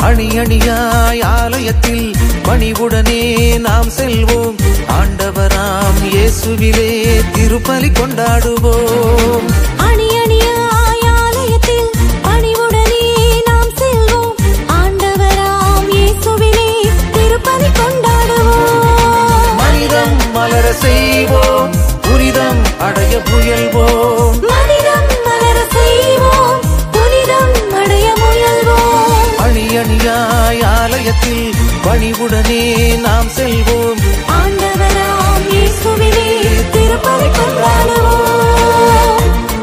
அணி அணியாய் ஆலயத்தில் பணிவுடனே நாம் செல்வோம். ஆண்டவராம் இயேசுவிலே திருப்பலி கொண்டாடுவோம். அணி அணியாய் ஆலயத்தில் பணிவுடனே நாம் செல்வோம். ஆண்டவராம் இயேசுவிலே திருப்பலி கொண்டாடுவோம். மனிதம் மலர செய்வோம், புனிதம் அடைய முயல்வோம். மனிதம் மலர செய்வோம், புனிதம் அடைய முயல்வோம். அணி அணியாய் ஆலயத்தில் பணிவுடனே நாம் செல்வோம். ஆண்டவராம் இயேசுவிலே திருப்பலி கொண்டாடுவோம்.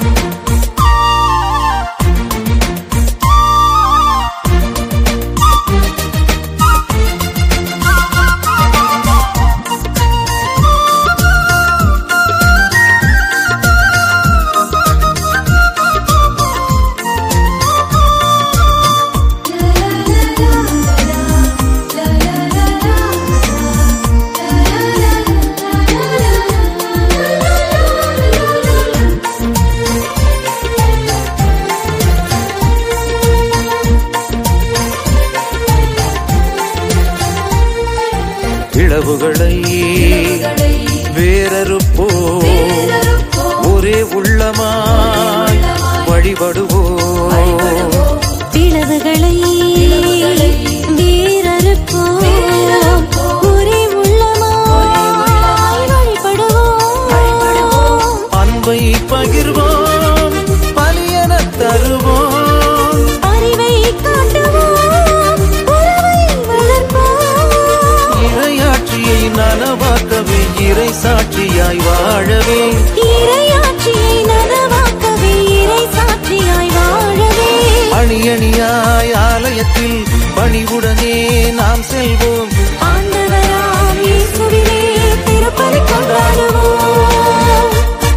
இழவுகளை வேறறுப்போம், ஒரே உள்ளமாய் வழிபடுவோம். பிளவுகளை வேறறுப்போம், ஒரே உள்ளமாய் வழிபடுவோம். அன்பை பகிர்வோம், பலியென தருவோம். அறிவை காட்டுவோம், உறவை வளர்ப்போம். இறையாட்சியை நனவாக்கவே, இறை சாட்சியாய் வாழவே. இறையாட்சியை நனவாக்கவே, இறை சாட்சியாய் வாழவே. அணி அணியாய் ஆலயத்தில் பணிவுடனே நாம் செல்வோம். ஆண்டவராம் இயேசுவிலே திருப்பலி கொண்டாடுவோம்.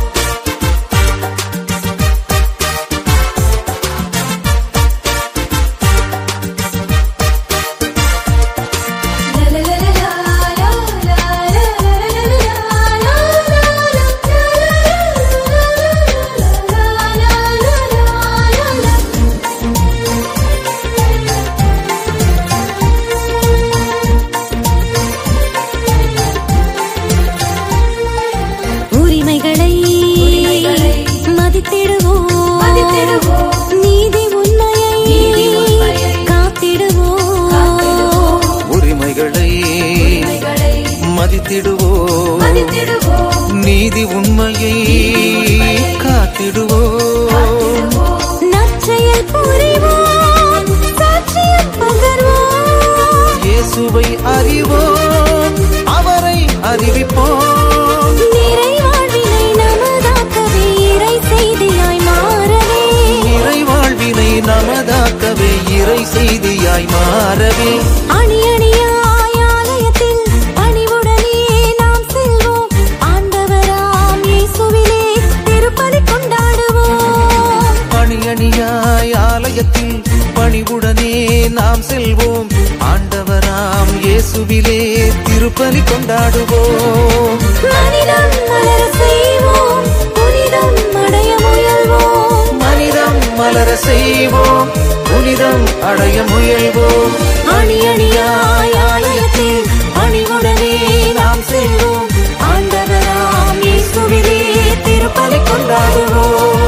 உரிமைகளை மதித்திடுவோம், நீதி உண்மையை காத்திடுவோம். உரிமைகளை மதித்திடுவோம், நீதி உண்மையை காத்திடுவோம். நற்செயல் புரிவோம், சாட்சியம் பகர்வோம். இயேசுவை அறிவோம், அவரை அறிவிப்போம். நிறைவாழ்வினை நமதாக்கவே, இறை செய்தியாய் மாறவே. இறைவாழ்வினை நமதாக்கவே, இறை செய்தியாய் மாறவே. அணி அணியாய் ஆலயத்தில் பணிவுடனே நாம் செல்வோம். ஆண்டவராம் இயேசுவிலே திருப்பலி கொண்டாடுவோம். அணி அணியாய் ஆலயத்தில் பணிவுடனே நாம் செல்வோம். ஆண்டவராம் இயேசுவிலே திருப்பலி கொண்டாடுவோம். மனிதம் மலர செய்வோம், புனிதம் அடைய முயல்வோம். மனிதம் மலர செய்வோம், புனிதம் அடைய முயல்வோம். அணி அணியாய் ஆலயத்தில் பணிவுடனே நாம் செல்வோம். ஆண்டவராம் இயேசுவிலே திருப்பலி கொண்டாடுவோம்.